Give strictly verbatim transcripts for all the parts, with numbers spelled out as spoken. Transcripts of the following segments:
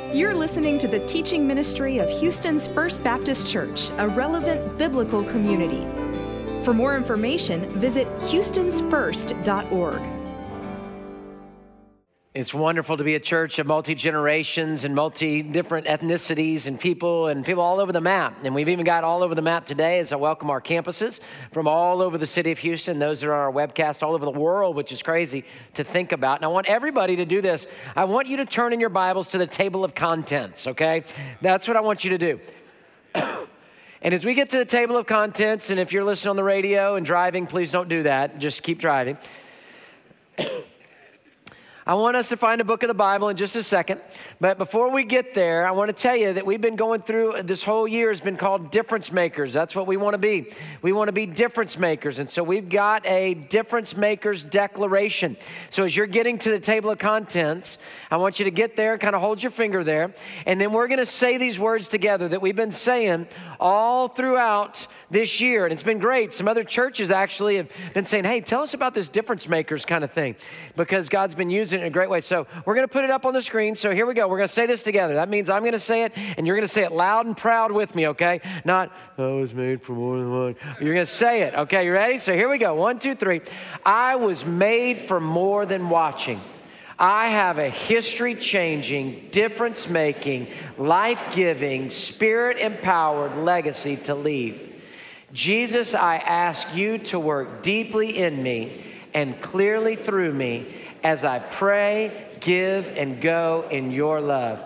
You're listening to the teaching ministry of Houston's First Baptist Church, a relevant biblical community. For more information, visit houstons first dot org. It's wonderful to be a church of multi-generations and multi-different ethnicities and people and people all over the map. And we've even got all over the map today as I welcome our campuses from all over the city of Houston, those that are on our webcast all over the world, which is crazy to think about. And I want everybody to do this. I want you to turn in your Bibles to the table of contents, okay? That's what I want you to do. And as we get to the table of contents, and if you're listening on the radio and driving, please don't do that. Just keep driving. I want us to find a book of the Bible in just a second. But before we get there, I want to tell you that we've been going through, this whole year has been called Difference Makers. That's what we want to be. We want to be difference makers. And so we've got a Difference Makers declaration. So as you're getting to the table of contents, I want you to get there, kind of hold your finger there. And then we're going to say these words together that we've been saying all throughout this year. And it's been great. Some other churches actually have been saying, hey, tell us about this Difference Makers kind of thing, because God's been using it in a great way. So we're going to put it up on the screen. So here we go. We're going to say this together. That means I'm going to say it, and you're going to say it loud and proud with me, okay? Not, I was made for more than one. You're going to say it, okay? You ready? So here we go. One, two, three. I was made for more than watching. I have a history-changing, difference-making, life-giving, spirit-empowered legacy to leave. Jesus, I ask you to work deeply in me and clearly through me as I pray, give, and go in your love.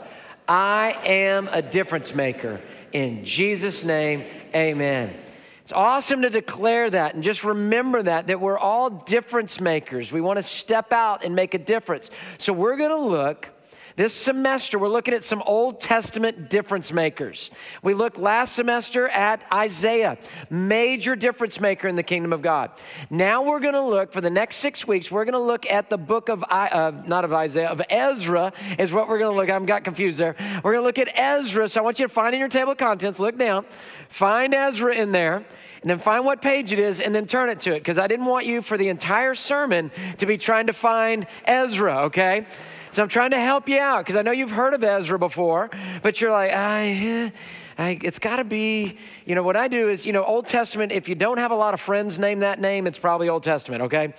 I am a difference maker. In Jesus' name, amen. It's awesome to declare that and just remember that, that we're all difference makers. We want to step out and make a difference. So we're going to look, this semester, we're looking at some Old Testament difference makers. We looked last semester at Isaiah, major difference maker in the kingdom of God. Now we're going to look, for the next six weeks, we're going to look at the book of, uh, not of Isaiah, of Ezra is what we're going to look at. I got confused there. We're going to look at Ezra. So I want you to find in your table of contents, look down, find Ezra in there, and then find what page it is, and then turn it to it, because I didn't want you for the entire sermon to be trying to find Ezra, okay? So I'm trying to help you out, because I know you've heard of Ezra before, but you're like, I, I, it's got to be, you know, what I do is, you know, Old Testament, if you don't have a lot of friends name that name, it's probably Old Testament, okay?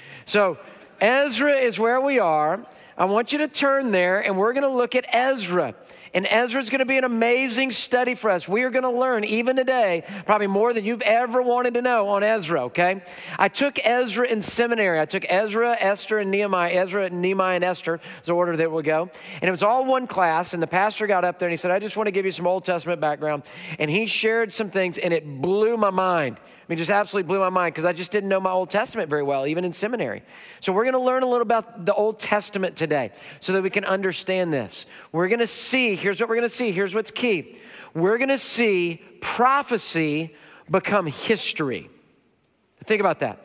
So Ezra is where we are. I want you to turn there, and we're going to look at Ezra. And Ezra is going to be an amazing study for us. We are going to learn, even today, probably more than you've ever wanted to know on Ezra, okay? I took Ezra in seminary. I took Ezra, Esther, and Nehemiah. Ezra, Nehemiah, and Esther is the order that we'll go. And it was all one class, and the pastor got up there, and he said, I just want to give you some Old Testament background. And he shared some things, and it blew my mind. I mean, just absolutely blew my mind, because I just didn't know my Old Testament very well, even in seminary. So we're going to learn a little about the Old Testament today so that we can understand this. We're going to see, here's what we're going to see. Here's what's key. We're going to see prophecy become history. Think about that.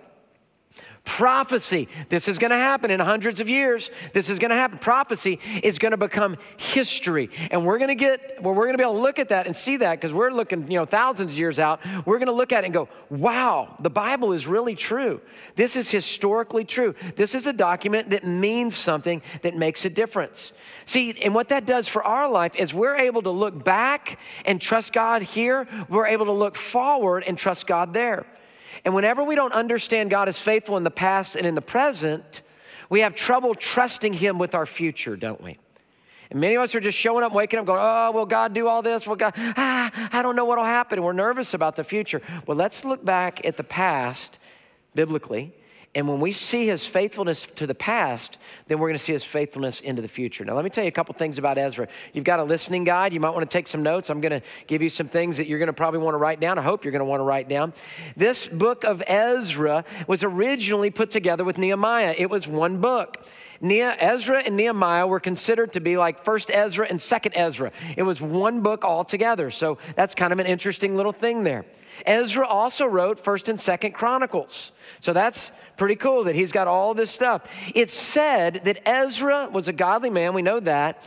Prophecy. This is going to happen in hundreds of years. This is going to happen. Prophecy is going to become history. And we're going to get, well, we're going to be able to look at that and see that, because we're looking, you know, thousands of years out. We're going to look at it and go, wow, the Bible is really true. This is historically true. This is a document that means something, that makes a difference. See, and what that does for our life is we're able to look back and trust God here. We're able to look forward and trust God there. And whenever we don't understand God is faithful in the past and in the present, we have trouble trusting him with our future, don't we? And many of us are just showing up, waking up, going, oh, will God do all this? Will God, ah, I don't know what will happen. And we're nervous about the future. Well, let's look back at the past biblically. And when we see his faithfulness to the past, then we're going to see his faithfulness into the future. Now, let me tell you a couple things about Ezra. You've got a listening guide. You might want to take some notes. I'm going to give you some things that you're going to probably want to write down. I hope you're going to want to write down. This book of Ezra was originally put together with Nehemiah. It was one book. Ezra and Nehemiah were considered to be like first Ezra and second Ezra. It was one book altogether. So that's kind of an interesting little thing there. Ezra also wrote first and second Chronicles. So that's pretty cool that he's got all this stuff. It's said that Ezra was a godly man. We know that.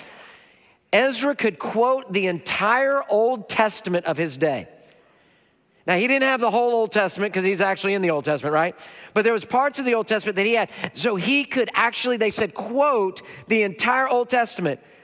Ezra could quote the entire Old Testament of his day. Now, he didn't have the whole Old Testament because he's actually in the Old Testament, right? But there was parts of the Old Testament that he had. So he could actually, they said, quote the entire Old Testament.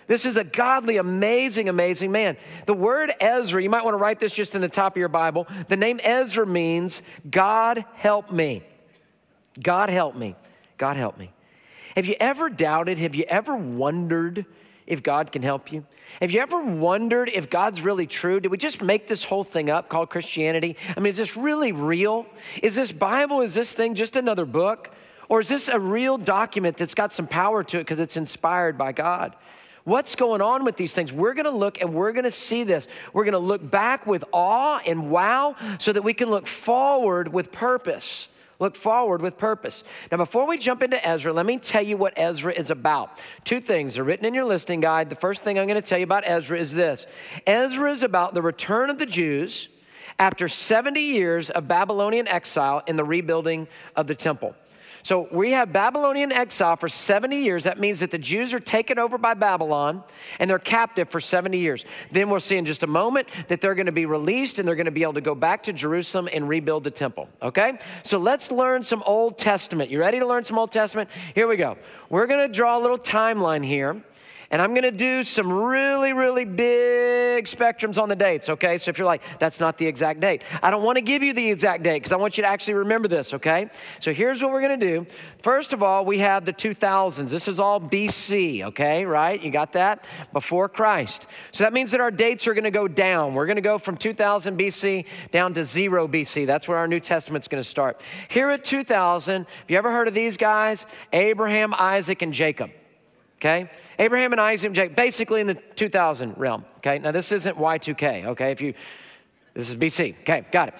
This is a godly, amazing, amazing man. The word Ezra, you might want to write this just in the top of your Bible. The name Ezra means God help me. God help me. God help me. Have you ever doubted? Have you ever wondered if God can help you? Have you ever wondered if God's really true? Did we just make this whole thing up called Christianity? I mean, is this really real? Is this Bible, is this thing just another book? Or is this a real document that's got some power to it because it's inspired by God? What's going on with these things? We're going to look and we're going to see this. We're going to look back with awe and wow so that we can look forward with purpose. Look forward with purpose. Now, before we jump into Ezra, let me tell you what Ezra is about. Two things are written in your listening guide. The first thing I'm going to tell you about Ezra is this. Ezra is about the return of the Jews after seventy years of Babylonian exile in the rebuilding of the temple. So we have Babylonian exile for seventy years. That means that the Jews are taken over by Babylon and they're captive for seventy years. Then we'll see in just a moment that they're going to be released and they're going to be able to go back to Jerusalem and rebuild the temple. Okay? So let's learn some Old Testament. You ready to learn some Old Testament? Here we go. We're going to draw a little timeline here. And I'm going to do some really, really big spectrums on the dates, okay? So if you're like, that's not the exact date. I don't want to give you the exact date because I want you to actually remember this, okay? So here's what we're going to do. First of all, we have the two thousands. This is all B C, okay, right? You got that? Before Christ. So that means that our dates are going to go down. We're going to go from two thousand B C down to zero B C. That's where our New Testament's going to start. Here at two thousand, have you ever heard of these guys? Abraham, Isaac, and Jacob, okay? Abraham and Isaac and Jacob, basically in the two thousand realm, okay? Now, this isn't Y two K, okay? If you, this is B C, okay, got it.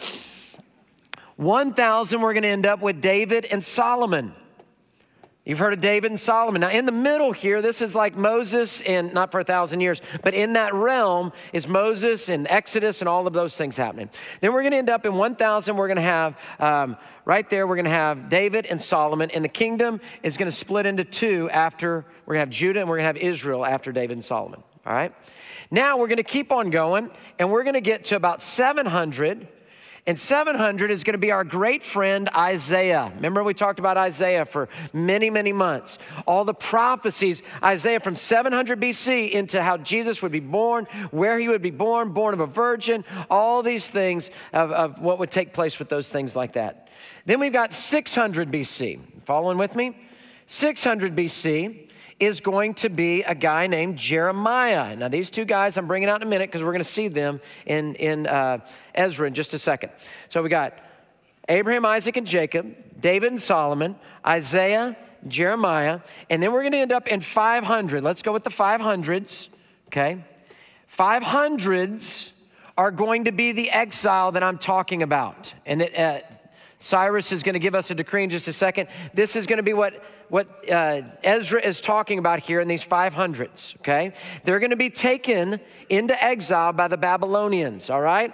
one thousand, we're going to end up with David and Solomon. You've heard of David and Solomon. Now, in the middle here, this is like Moses, and not for a thousand years, but in that realm is Moses and Exodus and all of those things happening. Then we're going to end up in one thousand. We're going to have, um, right there, we're going to have David and Solomon, and the kingdom is going to split into two after, we're going to have Judah and we're going to have Israel after David and Solomon, all right? Now, we're going to keep on going, and we're going to get to about seven hundred. And seven hundred is going to be our great friend Isaiah. Remember we talked about Isaiah for many, many months. All the prophecies, Isaiah from seven hundred B C into how Jesus would be born, where he would be born, born of a virgin, all these things of, of what would take place with those things like that. Then we've got six hundred B C. Following with me? six hundred B C is going to be a guy named Jeremiah. Now, these two guys I'm bringing out in a minute because we're going to see them in, in uh, Ezra in just a second. So we got Abraham, Isaac, and Jacob, David and Solomon, Isaiah, Jeremiah, and then we're going to end up in five hundred. Let's go with the five hundreds, okay? five hundreds are going to be the exile that I'm talking about. And that uh, Cyrus is going to give us a decree in just a second. This is going to be what, what uh, Ezra is talking about here in these five hundreds, okay? They're going to be taken into exile by the Babylonians, all right?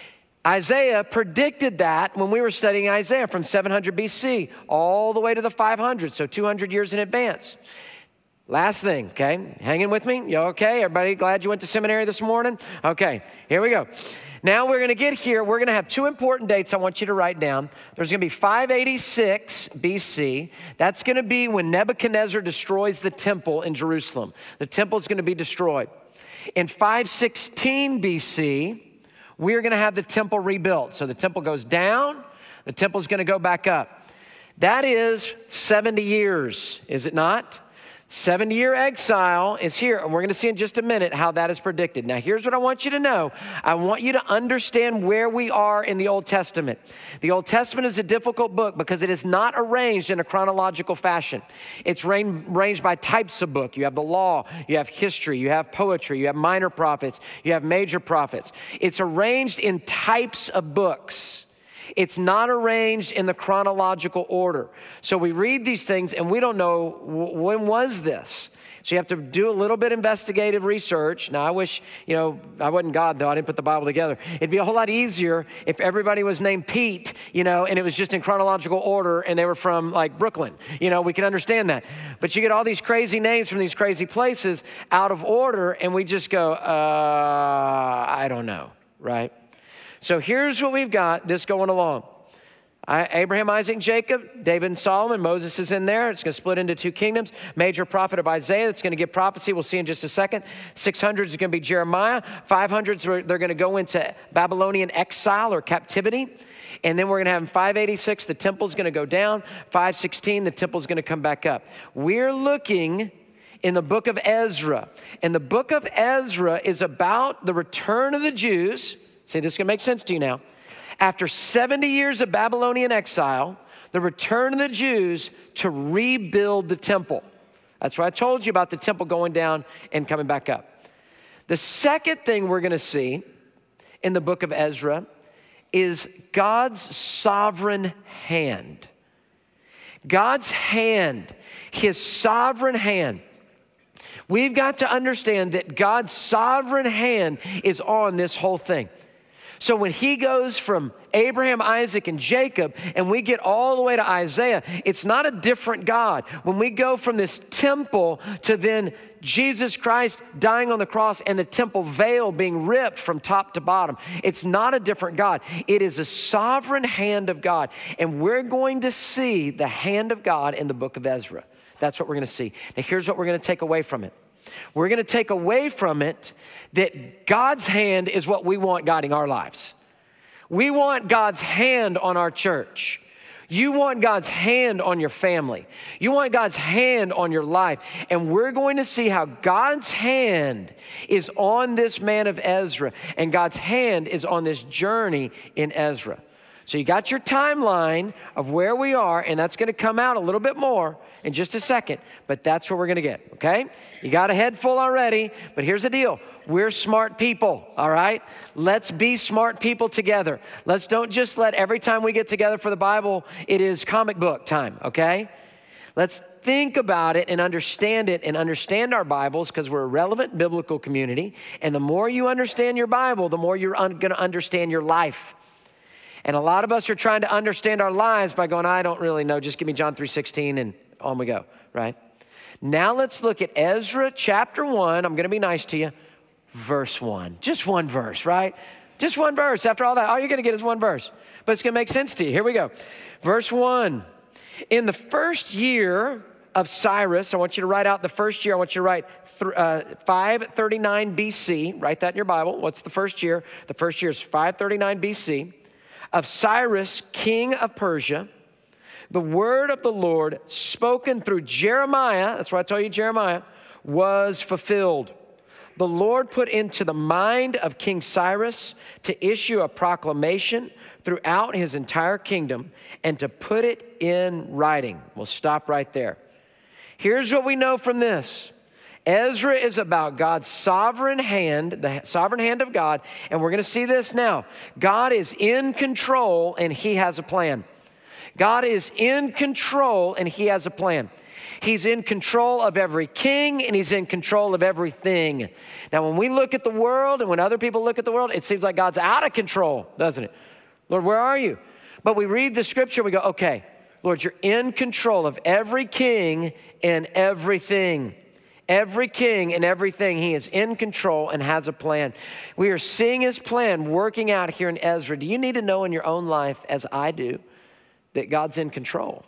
Isaiah predicted that when we were studying Isaiah from seven hundred B C all the way to the five hundred, so two hundred years in advance. Last thing, okay? Hanging with me? You okay? Everybody glad you went to seminary this morning? Okay, here we go. Now we're going to get here. We're going to have two important dates I want you to write down. There's going to be five eighty-six B C. That's going to be when Nebuchadnezzar destroys the temple in Jerusalem. The temple is going to be destroyed. In five sixteen B C, we're going to have the temple rebuilt. So the temple goes down, the temple is going to go back up. That is seventy years, is it not? seventy-year exile is here, and we're going to see in just a minute how that is predicted. Now, here's what I want you to know. I want you to understand where we are in the Old Testament. The Old Testament is a difficult book because it is not arranged in a chronological fashion. It's arranged by types of book. You have the law, you have history, you have poetry, you have minor prophets, you have major prophets. It's arranged in types of books. It's not arranged in the chronological order. So we read these things and we don't know, when was this? So you have to do a little bit of investigative research. Now, I wish, you know, I wasn't God, though. I didn't put the Bible together. It'd be a whole lot easier if everybody was named Pete, you know, and it was just in chronological order and they were from, like, Brooklyn. You know, we can understand that. But you get all these crazy names from these crazy places out of order, and we just go, uh, I don't know, right? So here's what we've got, this going along. I, Abraham, Isaac, and Jacob, David and Solomon, Moses is in there. It's going to split into two kingdoms. Major prophet of Isaiah that's going to give prophecy. We'll see in just a second. six hundred is going to be Jeremiah. five hundreds, they're going to go into Babylonian exile or captivity. And then we're going to have in five eighty-six, the temple's going to go down. five sixteen, the temple's going to come back up. We're looking in the book of Ezra. And the book of Ezra is about the return of the Jews. See, this is going to make sense to you now. After seventy years of Babylonian exile, the return of the Jews to rebuild the temple. That's why I told you about the temple going down and coming back up. The second thing we're going to see in the book of Ezra is God's sovereign hand. God's hand, his sovereign hand. We've got to understand that God's sovereign hand is on this whole thing. So when he goes from Abraham, Isaac, and Jacob, and we get all the way to Isaiah, it's not a different God. When we go from this temple to then Jesus Christ dying on the cross and the temple veil being ripped from top to bottom, it's not a different God. It is a sovereign hand of God. And we're going to see the hand of God in the book of Ezra. That's what we're going to see. Now, here's what we're going to take away from it. We're going to take away from it that God's hand is what we want guiding our lives. We want God's hand on our church. You want God's hand on your family. You want God's hand on your life. And we're going to see how God's hand is on this man of Ezra, and God's hand is on this journey in Ezra. So you got your timeline of where we are, and that's going to come out a little bit more in just a second, but that's what we're going to get, okay? You got a head full already, but here's the deal. We're smart people, all right? Let's be smart people together. Let's don't just let every time we get together for the Bible, it is comic book time, okay? Let's think about it and understand it and understand our Bibles, because we're a relevant biblical community, and the more you understand your Bible, the more you're un- going to understand your life. And a lot of us are trying to understand our lives by going, I don't really know, just give me John three sixteen and on we go, right? Now let's look at Ezra chapter one. I'm going to be nice to you. Verse one. Just one verse, right? Just one verse. After all that, all you're going to get is one verse. But it's going to make sense to you. Here we go. Verse one. In the first year of Cyrus, I want you to write out the first year. I want you to write th- uh, five thirty-nine B C. Write that in your Bible. What's the first year? The first year is five thirty-nine B C. Of Cyrus, king of Persia, the word of the Lord spoken through Jeremiah, that's why I told you Jeremiah, was fulfilled. The Lord put into the mind of King Cyrus to issue a proclamation throughout his entire kingdom and to put it in writing. We'll stop right there. Here's what we know from this. Ezra is about God's sovereign hand, the sovereign hand of God, and we're going to see this now. God is in control and he has a plan. God is in control and he has a plan. He's in control of every king and he's in control of everything. Now, when we look at the world and when other people look at the world, it seems like God's out of control, doesn't it? Lord, where are you? But we read the scripture and we go, okay, Lord, you're in control of every king and everything. Every king and everything, he is in control and has a plan. We are seeing his plan working out here in Ezra. Do you need to know in your own life, as I do, that God's in control?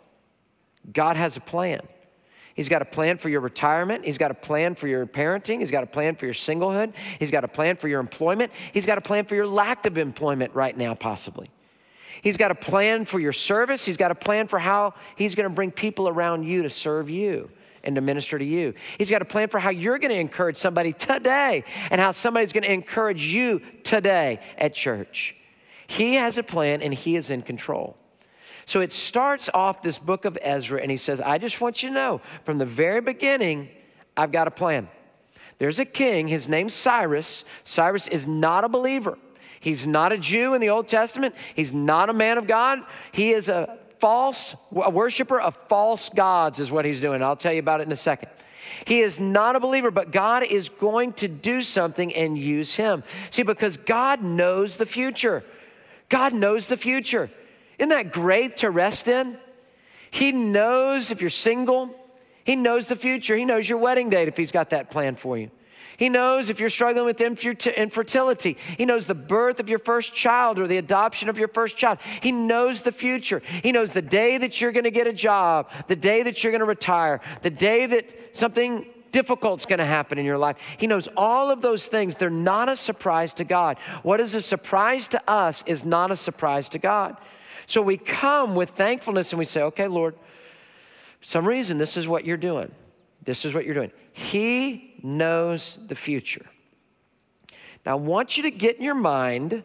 God has a plan. He's got a plan for your retirement. He's got a plan for your parenting. He's got a plan for your singlehood. He's got a plan for your employment. He's got a plan for your lack of employment right now, possibly. He's got a plan for your service. He's got a plan for how he's going to bring people around you to serve you and to minister to you. He's got a plan for how you're going to encourage somebody today and how somebody's going to encourage you today at church. He has a plan and he is in control. So it starts off this book of Ezra and he says, I just want you to know from the very beginning, I've got a plan. There's a king, his name's Cyrus. Cyrus is not a believer. He's not a Jew in the Old Testament. He's not a man of God. He is a false, a worshiper of false gods is what he's doing. I'll tell you about it in a second. He is not a believer, but God is going to do something and use him. See, because God knows the future. God knows the future. Isn't that great to rest in? He knows if you're single. He knows the future. He knows your wedding date if he's got that plan for you. He knows if you're struggling with infertility. He knows the birth of your first child or the adoption of your first child. He knows the future. He knows the day that you're going to get a job, the day that you're going to retire, the day that something difficult's going to happen in your life. He knows all of those things. They're not a surprise to God. What is a surprise to us is not a surprise to God. So we come with thankfulness and we say, okay, Lord, for some reason, this is what you're doing. This is what you're doing. He knows the future. Now, I want you to get in your mind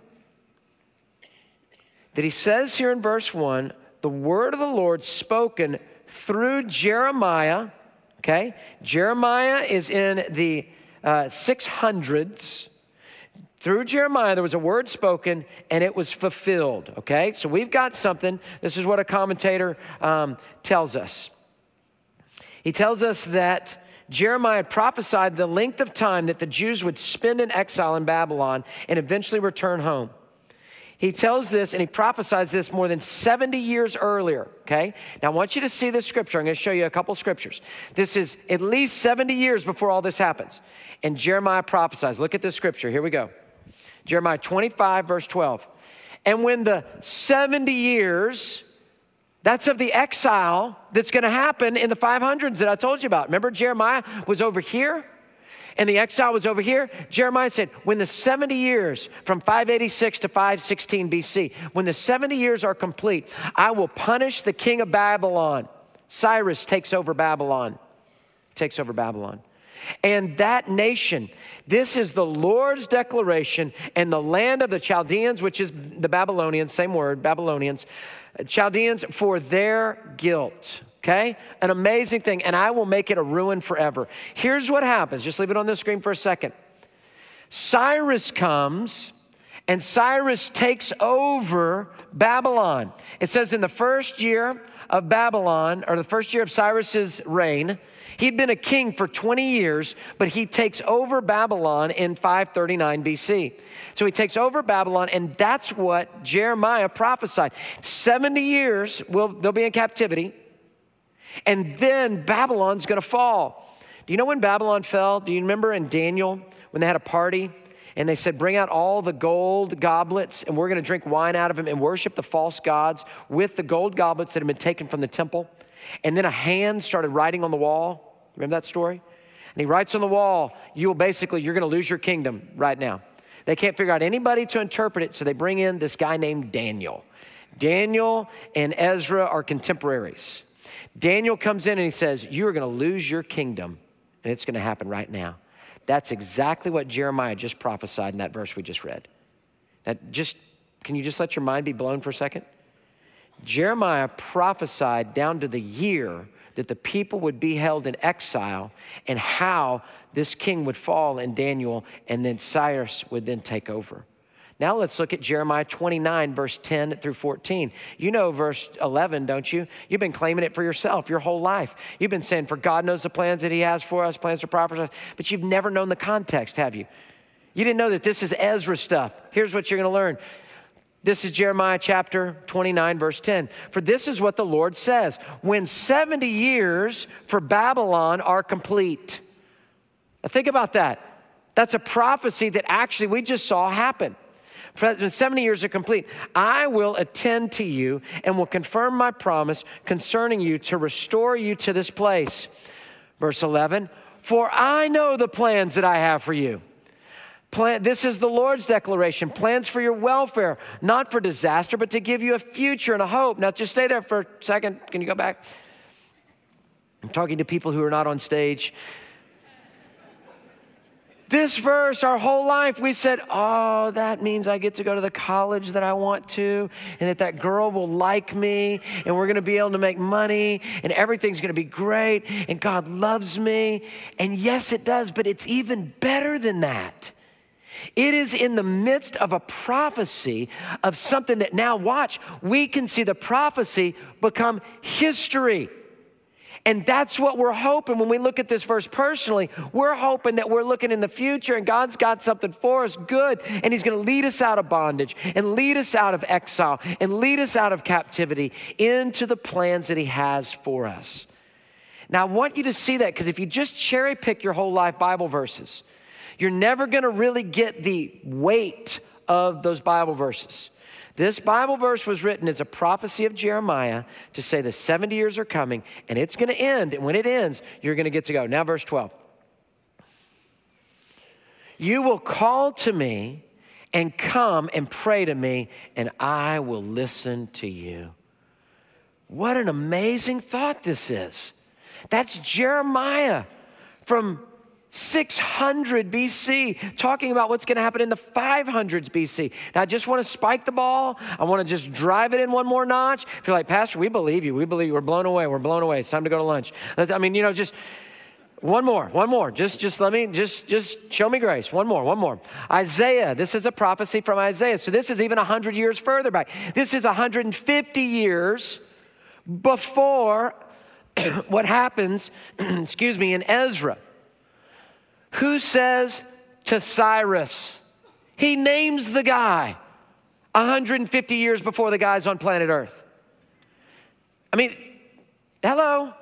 that he says here in verse one, the word of the Lord spoken through Jeremiah, okay? Jeremiah is in the uh, six hundreds. Through Jeremiah, there was a word spoken, and it was fulfilled, okay? So we've got something. This is what a commentator um, tells us. He tells us that Jeremiah prophesied the length of time that the Jews would spend in exile in Babylon and eventually return home. He tells this and he prophesies this more than seventy years earlier, okay? Now, I want you to see this scripture. I'm going to show you a couple scriptures. This is at least seventy years before all this happens. And Jeremiah prophesies. Look at this scripture. Here we go. Jeremiah twenty-five, verse twelve. And when the seventy years... that's of the exile that's going to happen in the five hundreds that I told you about. Remember, Jeremiah was over here and the exile was over here. Jeremiah said, when the seventy years from five eighty-six to five sixteen B C, when the seventy years are complete, I will punish the king of Babylon. Cyrus takes over Babylon, takes over Babylon. And that nation, this is the Lord's declaration, and the land of the Chaldeans, which is the Babylonians, same word, Babylonians, Chaldeans, for their guilt, okay? An amazing thing, and I will make it a ruin forever. Here's what happens. Just leave it on the screen for a second. Cyrus comes, and Cyrus takes over Babylon. It says in the first year of Babylon, or the first year of Cyrus's reign, he'd been a king for twenty years, but he takes over Babylon in five thirty-nine B C. So he takes over Babylon, and that's what Jeremiah prophesied. seventy years, will they'll be in captivity, and then Babylon's going to fall. Do you know when Babylon fell? Do you remember in Daniel when they had a party? And they said, bring out all the gold goblets, and we're going to drink wine out of them and worship the false gods with the gold goblets that had been taken from the temple. And then a hand started writing on the wall. Remember that story? And he writes on the wall, you will basically, you're going to lose your kingdom right now. They can't figure out anybody to interpret it, so they bring in this guy named Daniel. Daniel and Ezra are contemporaries. Daniel comes in and he says, you are going to lose your kingdom, and it's going to happen right now. That's exactly what Jeremiah just prophesied in that verse we just read. That just, can you just let your mind be blown for a second? Jeremiah prophesied down to the year that the people would be held in exile and how this king would fall in Daniel, and then Cyrus would then take over. Now let's look at Jeremiah twenty-nine, verse ten through fourteen. You know verse eleven, don't you? You've been claiming it for yourself your whole life. You've been saying, for God knows the plans that he has for us, plans to prosper us, but you've never known the context, have you? You didn't know that this is Ezra stuff. Here's what you're going to learn. This is Jeremiah chapter twenty-nine, verse ten. For this is what the Lord says, when seventy years for Babylon are complete. Now think about that. That's a prophecy that actually we just saw happen. When seventy years are complete, I will attend to you and will confirm my promise concerning you to restore you to this place. Verse eleven, for I know the plans that I have for you. Plan, this is the Lord's declaration, plans for your welfare, not for disaster, but to give you a future and a hope. Now just stay there for a second. Can you go back? I'm talking to people who are not on stage. This verse, our whole life, we said, oh, that means I get to go to the college that I want to, and that that girl will like me, and we're going to be able to make money, and everything's going to be great, and God loves me. And yes, it does, but it's even better than that. It is in the midst of a prophecy of something that now, watch, we can see the prophecy become history. And that's what we're hoping when we look at this verse personally. We're hoping that we're looking in the future and God's got something for us good, and he's going to lead us out of bondage and lead us out of exile and lead us out of captivity into the plans that he has for us. Now, I want you to see that, because if you just cherry pick your whole life Bible verses, You're never going to really get the weight of those Bible verses. This Bible verse was written as a prophecy of Jeremiah to say the seventy years are coming and it's going to end. And when it ends, you're going to get to go. Now, verse twelve. You will call to me and come and pray to me, and I will listen to you. What an amazing thought this is. That's Jeremiah from six hundred B C, talking about what's going to happen in the five hundreds B C. Now, I just want to spike the ball. I want to just drive it in one more notch. If you're like, Pastor, we believe you. We believe you. We're blown away. We're blown away. It's time to go to lunch. I mean, you know, just one more, one more. Just, just let me, just, just show me grace. One more, one more. Isaiah. This is a prophecy from Isaiah. So this is even one hundred years further back. This is one hundred fifty years before what happens, excuse me, in Ezra. Who says to Cyrus? He names the guy one hundred fifty years before the guy's on planet Earth. I mean, hello?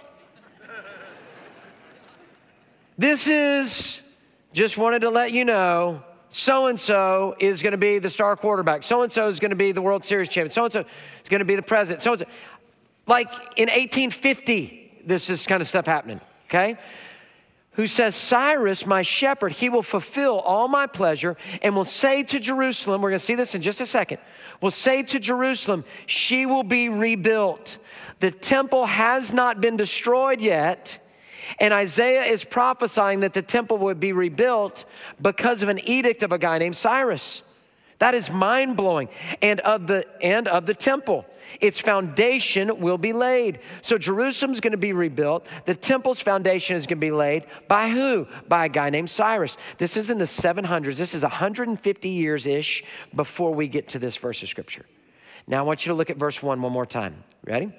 This is, just wanted to let you know, so-and-so is going to be the star quarterback. So-and-so is going to be the World Series champion. So-and-so is going to be the president. So-and-so. Like in eighteen fifty, this is kind of stuff happening, okay? Who says, Cyrus, my shepherd, he will fulfill all my pleasure and will say to Jerusalem, we're going to see this in just a second, will say to Jerusalem, she will be rebuilt. The temple has not been destroyed yet. And Isaiah is prophesying that the temple would be rebuilt because of an edict of a guy named Cyrus. That is mind-blowing. And of the and of the temple, its foundation will be laid. So Jerusalem's going to be rebuilt. The temple's foundation is going to be laid by who? By a guy named Cyrus. This is in the seven hundreds. This is one hundred fifty years-ish before we get to this verse of Scripture. Now I want you to look at verse one one more time. Ready?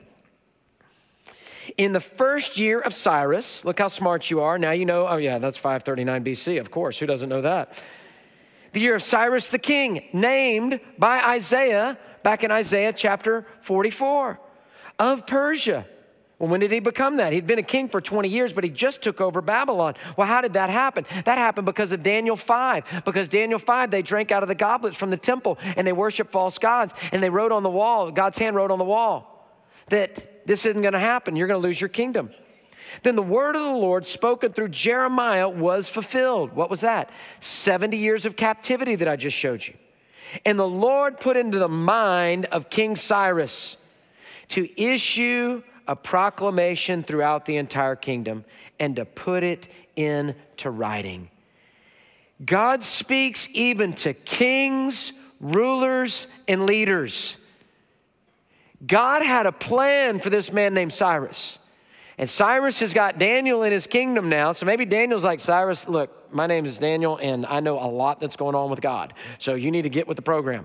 In the first year of Cyrus, look how smart you are. Now you know, oh yeah, that's five thirty-nine B C, of course. Who doesn't know that? The year of Cyrus the king, named by Isaiah, back in Isaiah chapter forty-four, of Persia. Well, when did he become that? He'd been a king for twenty years, but he just took over Babylon. Well, how did that happen? That happened because of Daniel five. Because Daniel five, they drank out of the goblets from the temple, and they worshiped false gods, and they wrote on the wall, God's hand wrote on the wall, that this isn't going to happen. You're going to lose your kingdom. Then the word of the Lord spoken through Jeremiah was fulfilled. What was that? seventy years of captivity that I just showed you. And the Lord put into the mind of King Cyrus to issue a proclamation throughout the entire kingdom and to put it into writing. God speaks even to kings, rulers, and leaders. God had a plan for this man named Cyrus. And Cyrus has got Daniel in his kingdom now. So maybe Daniel's like, Cyrus, look, my name is Daniel, and I know a lot that's going on with God. So you need to get with the program.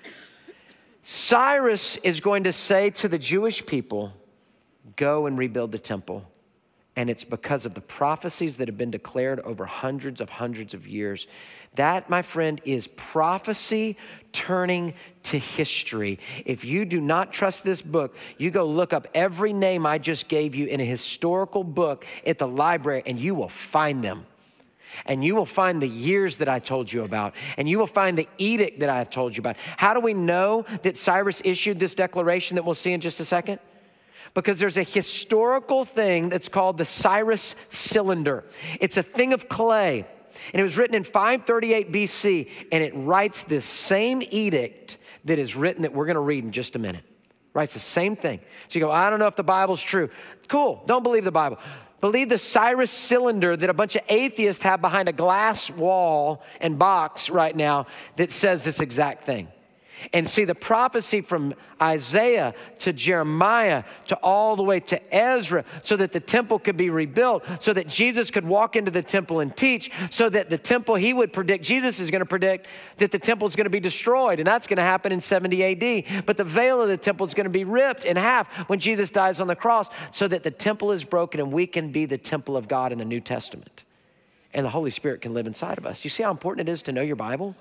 Cyrus is going to say to the Jewish people, go and rebuild the temple. And it's because of the prophecies that have been declared over hundreds of hundreds of years. That, my friend, is prophecy turning to history. If you do not trust this book, you go look up every name I just gave you in a historical book at the library, and you will find them. And you will find the years that I told you about. And you will find the edict that I have told you about. How do we know that Cyrus issued this declaration that we'll see in just a second? Because there's a historical thing that's called the Cyrus cylinder. It's a thing of clay. And it was written in five thirty-eight B C. And it writes this same edict that is written that we're going to read in just a minute. Writes the same thing. So you go, I don't know if the Bible's true. Cool. Don't believe the Bible. Believe the Cyrus cylinder that a bunch of atheists have behind a glass wall and box right now that says this exact thing. And see the prophecy from Isaiah to Jeremiah to all the way to Ezra so that the temple could be rebuilt, so that Jesus could walk into the temple and teach, so that the temple he would predict, Jesus is going to predict that the temple is going to be destroyed, and that's going to happen in seventy A D. But the veil of the temple is going to be ripped in half when Jesus dies on the cross so that the temple is broken and we can be the temple of God in the New Testament. And the Holy Spirit can live inside of us. You see how important it is to know your Bible?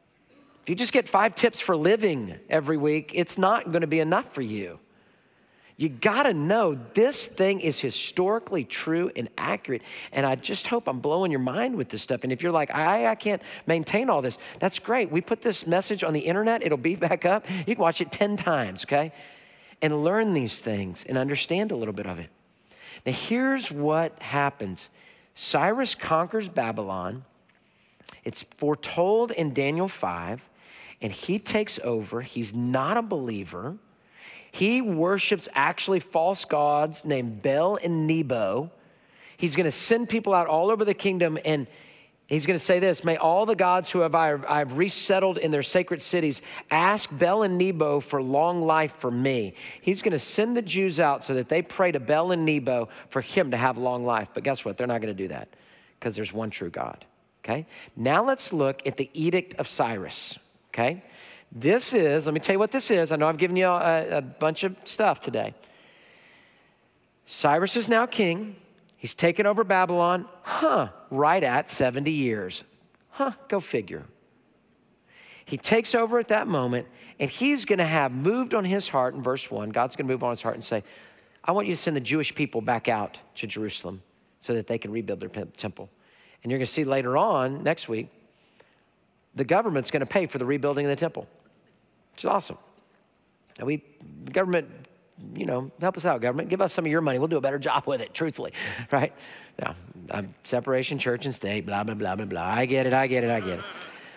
If you just get five tips for living every week, it's not going to be enough for you. You gotta know this thing is historically true and accurate. And I just hope I'm blowing your mind with this stuff. And if you're like, I, I can't maintain all this, that's great. We put this message on the internet. It'll be back up. You can watch it ten times, okay? And learn these things and understand a little bit of it. Now, here's what happens. Cyrus conquers Babylon. It's foretold in Daniel five, and he takes over. He's not a believer. He worships actually false gods named Bel and Nebo. He's going to send people out all over the kingdom, and he's going to say this: may all the gods who have I, I've resettled in their sacred cities ask Bel and Nebo for long life for me. He's going to send the Jews out so that they pray to Bel and Nebo for him to have long life. But guess what? They're not going to do that because there's one true God. Okay? Now let's look at the Edict of Cyrus. Okay? This is, let me tell you what this is. I know I've given you a, a bunch of stuff today. Cyrus is now king. He's taken over Babylon, huh, right at seventy years. Huh, go figure. He takes over at that moment, and he's going to have moved on his heart in verse one. God's going to move on his heart and say, I want you to send the Jewish people back out to Jerusalem so that they can rebuild their temple. And you're going to see later on, next week, the government's going to pay for the rebuilding of the temple. It's awesome. And we, the government, you know, help us out, government. Give us some of your money. We'll do a better job with it, truthfully, right? Now, I'm separation, church and state, blah, blah, blah, blah, blah. I get it, I get it, I get it.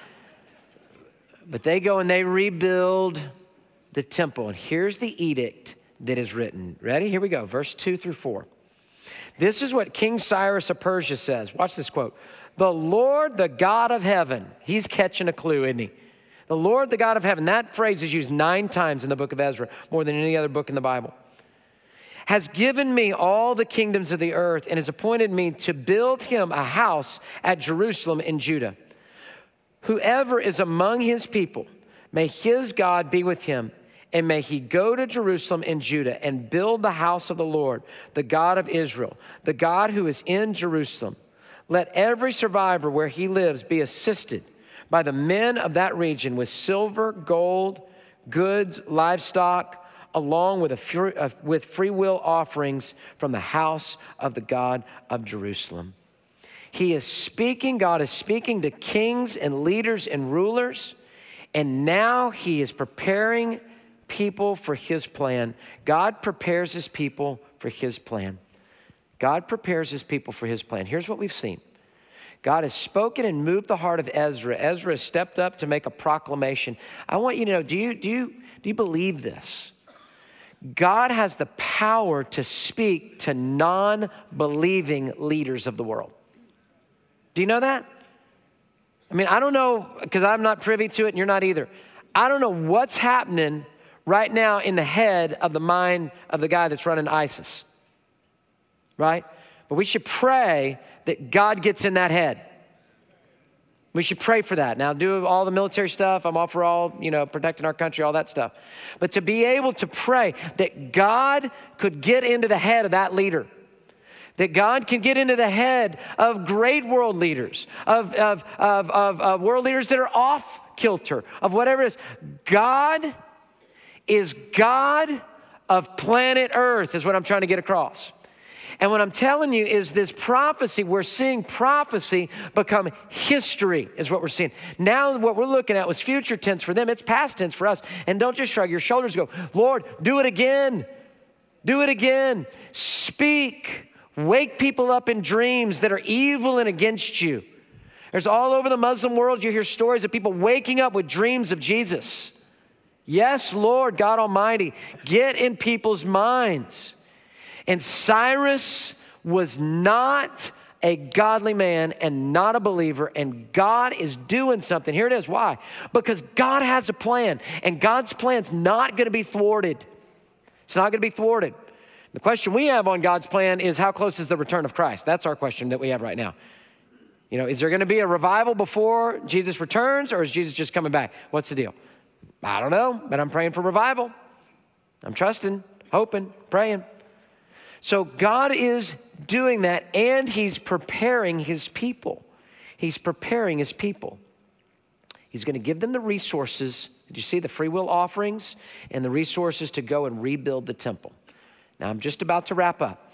But they go and they rebuild the temple. And here's the edict that is written. Ready? Here we go. Verse two through four. This is what King Cyrus of Persia says. Watch this quote. The Lord, the God of heaven. He's catching a clue, isn't he? The Lord, the God of heaven. That phrase is used nine times in the book of Ezra, more than any other book in the Bible. Has given me all the kingdoms of the earth and has appointed me to build him a house at Jerusalem in Judah. Whoever is among his people, may his God be with him, and may he go to Jerusalem and Judah and build the house of the Lord, the God of Israel, the God who is in Jerusalem. Let every survivor where he lives be assisted by the men of that region with silver, gold, goods, livestock, along with, a free, uh, with free will offerings from the house of the God of Jerusalem. He is speaking, God is speaking to kings and leaders and rulers, and now he is preparing people for his plan. God prepares his people for his plan. God prepares his people for his plan. Here's what we've seen. God has spoken and moved the heart of Ezra. Ezra has stepped up to make a proclamation. I want you to know, do you, do you, do you believe this? God has the power to speak to non-believing leaders of the world. Do you know that? I mean, I don't know, because I'm not privy to it and you're not either. I don't know what's happening right now in the head of the mind of the guy that's running ISIS, right? But we should pray that God gets in that head. We should pray for that. Now, do all the military stuff. I'm all for all, you know, protecting our country, all that stuff. But to be able to pray that God could get into the head of that leader, that God can get into the head of great world leaders, of, of, of, of, of world leaders that are off kilter, of whatever it is. God is God of planet Earth, is what I'm trying to get across. And what I'm telling you is this prophecy, we're seeing prophecy become history is what we're seeing. Now what we're looking at was future tense for them. It's past tense for us. And don't just shrug your shoulders and go, Lord, do it again. Do it again. Speak. Wake people up in dreams that are evil and against you. There's all over the Muslim world, you hear stories of people waking up with dreams of Jesus. Yes, Lord, God Almighty, get in people's minds. And Cyrus was not a godly man and not a believer, and God is doing something. Here it is. Why? Because God has a plan, and God's plan's not going to be thwarted. It's not going to be thwarted. The question we have on God's plan is, how close is the return of Christ? That's our question that we have right now. You know, is there going to be a revival before Jesus returns, or is Jesus just coming back? What's the deal? I don't know, but I'm praying for revival. I'm trusting, hoping, praying. So God is doing that, and he's preparing his people. He's preparing his people. He's going to give them the resources. Did you see the free will offerings and the resources to go and rebuild the temple? Now, I'm just about to wrap up.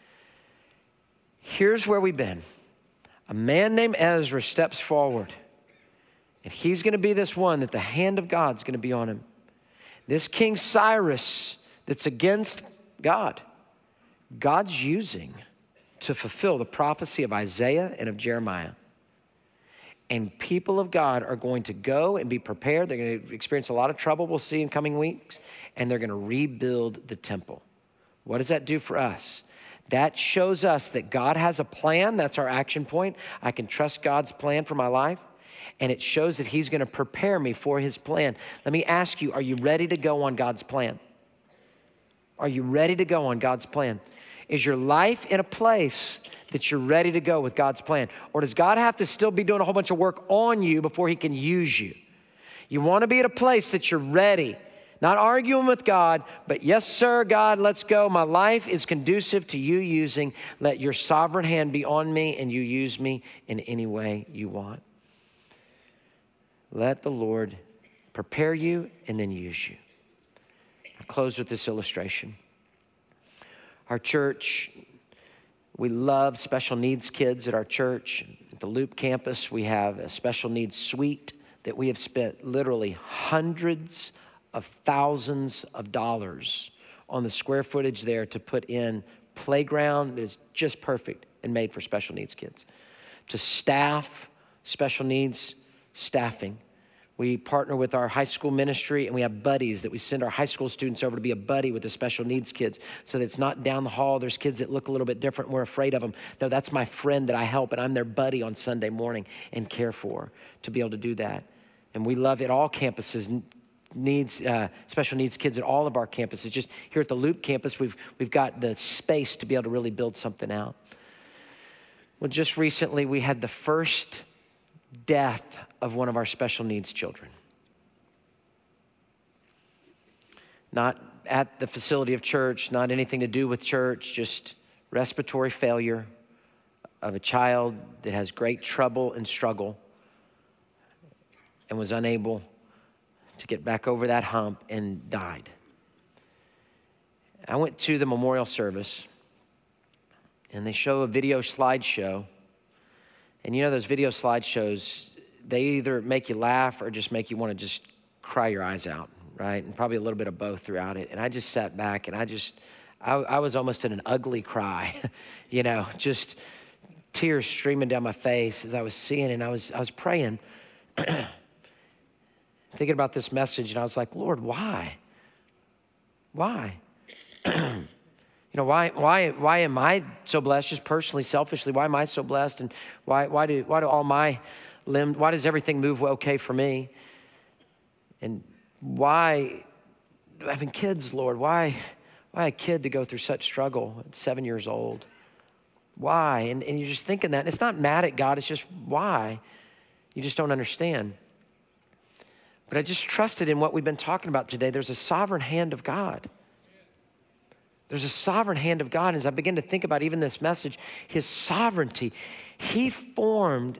Here's where we've been. A man named Ezra steps forward, and he's going to be this one that the hand of God's going to be on him. This King Cyrus that's against God, God's using to fulfill the prophecy of Isaiah and of Jeremiah. And people of God are going to go and be prepared. They're going to experience a lot of trouble, we'll see in coming weeks, and they're going to rebuild the temple. What does that do for us? That shows us that God has a plan. That's our action point. I can trust God's plan for my life. And it shows that he's going to prepare me for his plan. Let me ask you, are you ready to go on God's plan? Are you ready to go on God's plan? Is your life in a place that you're ready to go with God's plan? Or does God have to still be doing a whole bunch of work on you before he can use you? You want to be at a place that you're ready. Not arguing with God, but yes, sir, God, let's go. My life is conducive to you using. Let your sovereign hand be on me and you use me in any way you want. Let the Lord prepare you and then use you. I'll close with this illustration. Our church, we love special needs kids at our church. At the Loop campus, we have a special needs suite that we have spent literally hundreds of thousands of dollars on the square footage there to put in playground that is just perfect and made for special needs kids. To staff special needs staffing. We partner with our high school ministry, and we have buddies that we send our high school students over to be a buddy with the special needs kids so that it's not down the hall. There's kids that look a little bit different and we're afraid of them. No, that's my friend that I help, and I'm their buddy on Sunday morning and care for to be able to do that. And we love it. All campuses needs uh, special needs kids at all of our campuses. Just here at the Loop campus, we've we've got the space to be able to really build something out. Well, just recently we had the first death of one of our special needs children. Not at the facility of church, not anything to do with church, just respiratory failure of a child that has great trouble and struggle and was unable to get back over that hump and died. I went to the memorial service, and they show a video slideshow. And you know those video slideshows, they either make you laugh or just make you want to just cry your eyes out, right? And probably a little bit of both throughout it. And I just sat back, and I just, I, I was almost in an ugly cry, you know, just tears streaming down my face as I was seeing it. And I was, I was praying, thinking about this message, and I was like, Lord, why? Why? you know, why, why, why am I so blessed, just personally, selfishly? Why am I so blessed? And why, why do, why do all my limbs, why does everything move okay for me? And why, I mean, kids, Lord, why, why a kid to go through such struggle at seven years old? Why? And, and you're just thinking that, and it's not mad at God, it's just why? You just don't understand. But I just trusted in what we've been talking about today. There's a sovereign hand of God. There's a sovereign hand of God. As I begin to think about even this message, his sovereignty, he formed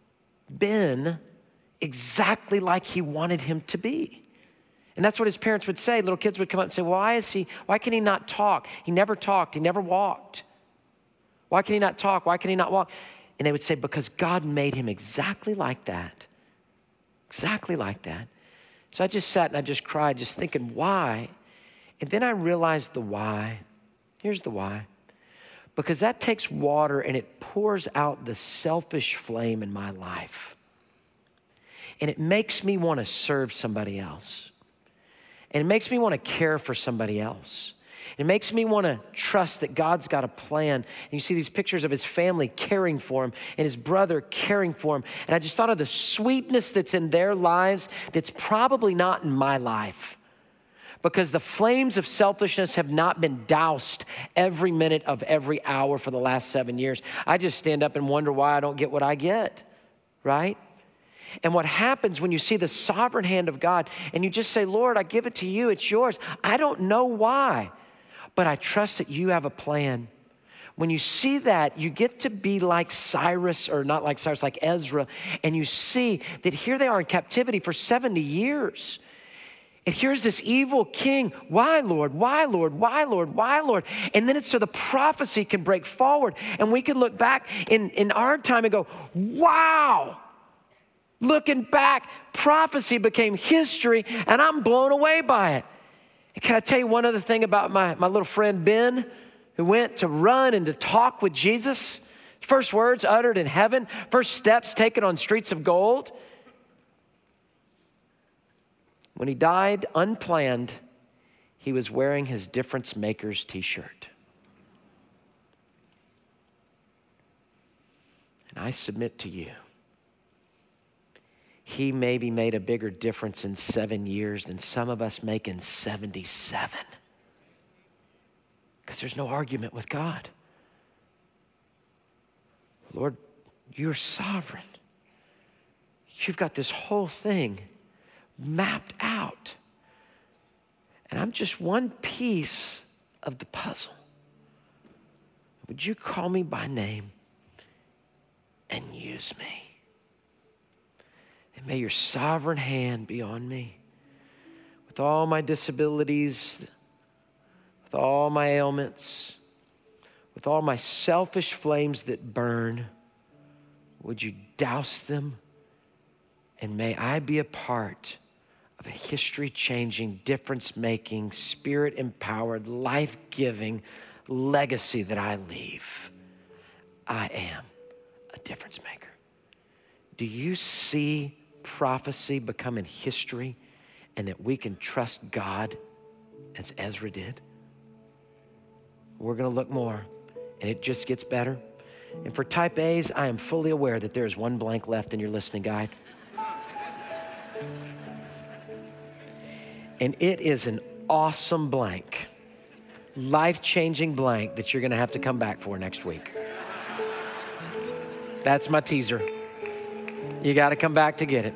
Ben exactly like he wanted him to be. And that's what his parents would say. Little kids would come up and say, why is he, why can he not talk? He never talked. He never walked. Why can he not talk? Why can he not walk? And they would say, because God made him exactly like that. Exactly like that. So I just sat and I just cried, just thinking, why? And then I realized the why. Here's the why. Because that takes water and it pours out the selfish flame in my life. And it makes me want to serve somebody else. And it makes me want to care for somebody else. It makes me want to trust that God's got a plan. And you see these pictures of his family caring for him and his brother caring for him. And I just thought of the sweetness that's in their lives that's probably not in my life. Because the flames of selfishness have not been doused every minute of every hour for the last seven years. I just stand up and wonder why I don't get what I get, right? And what happens when you see the sovereign hand of God and you just say, Lord, I give it to you, it's yours. I don't know why, but I trust that you have a plan. When you see that, you get to be like Cyrus, or not like Cyrus, like Ezra, and you see that here they are in captivity for seventy years. And here's this evil king. Why, Lord? Why, Lord? Why, Lord? Why, Lord? And then it's so the prophecy can break forward and we can look back in, in our time and go, wow. Looking back, prophecy became history and I'm blown away by it. And can I tell you one other thing about my, my little friend Ben, who went to run and to talk with Jesus? First words uttered in heaven, first steps taken on streets of gold. When he died unplanned, he was wearing his Difference Makers t-shirt. And I submit to you, he maybe made a bigger difference in seven years than some of us make in seventy-seven. Because there's no argument with God. Lord, you're sovereign. You've got this whole thing mapped out. And I'm just one piece of the puzzle. Would you call me by name and use me? And may your sovereign hand be on me. With all my disabilities, with all my ailments, with all my selfish flames that burn, would you douse them? And may I be a part of a history-changing, difference-making, spirit-empowered, life-giving legacy that I leave. I am a difference maker. Do you see prophecy becoming history and that we can trust God as Ezra did? We're going to look more, and it just gets better. And for type A's, I am fully aware that there is one blank left in your listening guide. And it is an awesome blank, life-changing blank that you're going to have to come back for next week. That's my teaser. You got to come back to get it.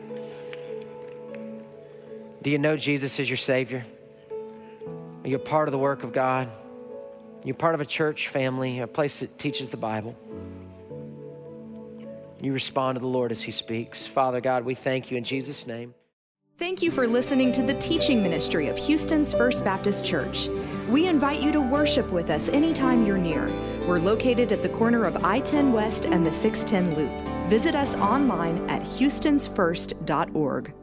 Do you know Jesus is your Savior? Are you a part of the work of God? You're part of a church family, a place that teaches the Bible. You respond to the Lord as He speaks. Father God, we thank you in Jesus' name. Thank you for listening to the teaching ministry of Houston's First Baptist Church. We invite you to worship with us anytime you're near. We're located at the corner of I ten West and the six ten Loop. Visit us online at houstons first dot org.